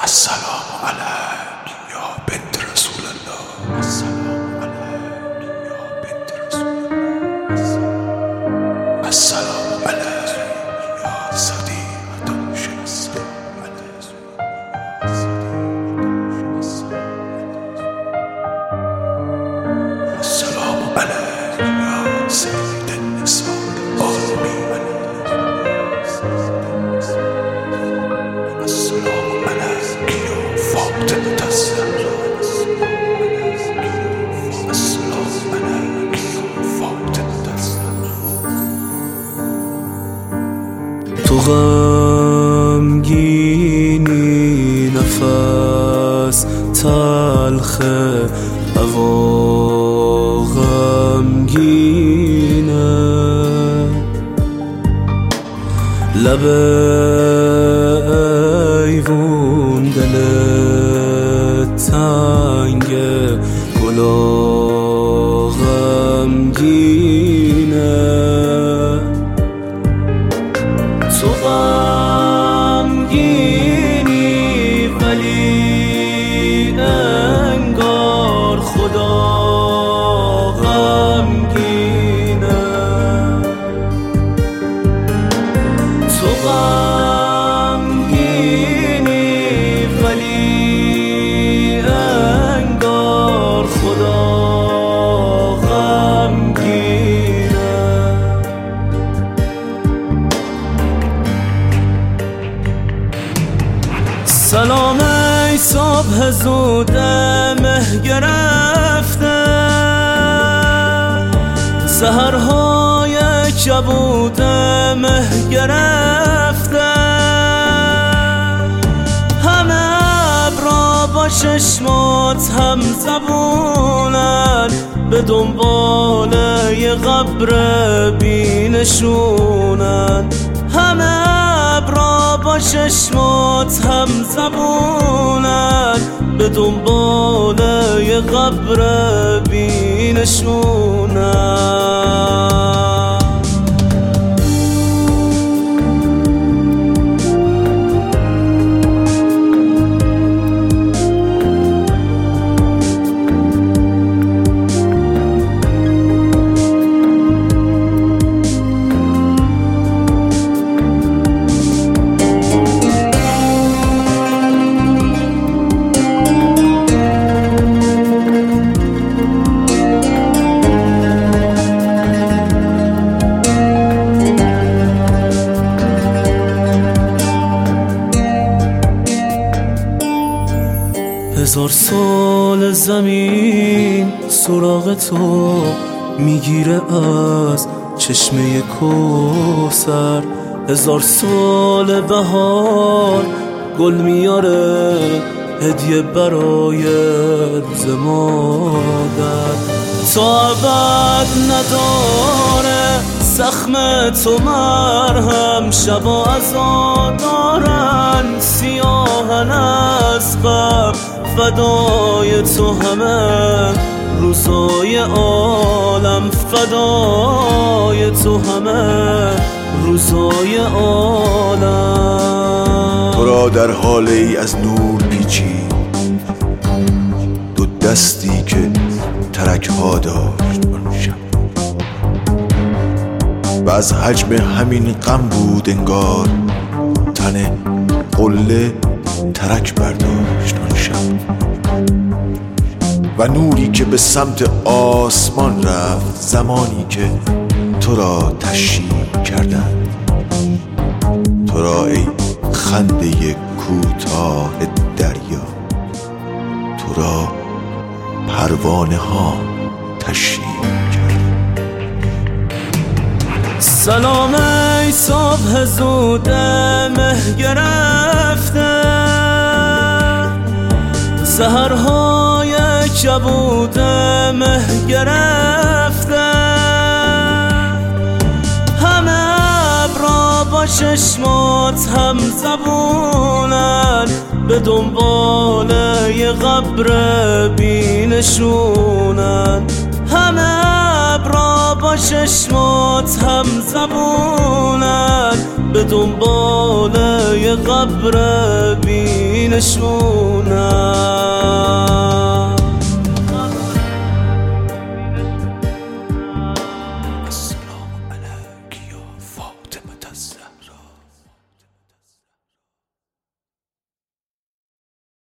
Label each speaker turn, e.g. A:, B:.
A: السلام عليك يا بنت رسول الله. السلام عليك يا بنت رسول الله. السلام عليك يا صديقة شمس. السلام عليك يا سيد النساء العالمين. السلام عليك يا فاطمة الزهراء. السلام عليك يا فاطمة الزهراء.
B: تو غمگینی نفس تلخه هوا غمگینه، لب ایوون دل تنگه گلا غمگینه. تو غمگینی ولی انگار خدا غمگینه. تو غمگینی ولی انگار خدا غمگینه. سلام ای صبح زود مه گرفته، سحرهای کبود مه گرفته، همه ابرا با چشمات هم زبونن، به دنبال یه قبر بینشونن. همه ابرا با چشمات هم زبونن، به دنبال یه قبر بینشونن. هزار سال زمین سراغ تو میگیره از چشمه کوثر، هزار سال بهار گل میاره هدیه برای ز مادر. تا ابد نداره زخم تو مرهم، شبا عزادارن سیاهن از غم، فدای تو همه روزای عالم، فدای تو همه روزای عالم.
A: تو را در حاله ای از نور پیچید دو دستی که ترک ها داشت آن شب، و از حجم همین غم بود انگار تن قله ترک برداشت آن شب. و نوری که به سمت آسمان رفت زمانی که تو را تشییع کردند، تو را ای خنده کوتاه دریا، تو را پروانه ها تشییع کرد.
B: سلام ای صبح زود مه گرفته، سحرهای کبود مه گرفته، همه ابرا با چشمات هم زبونن، به دنبال یه قبر بینشونن. همه ابرا با چشمات هم زبونن به دنبال یه قبر بی نشونن.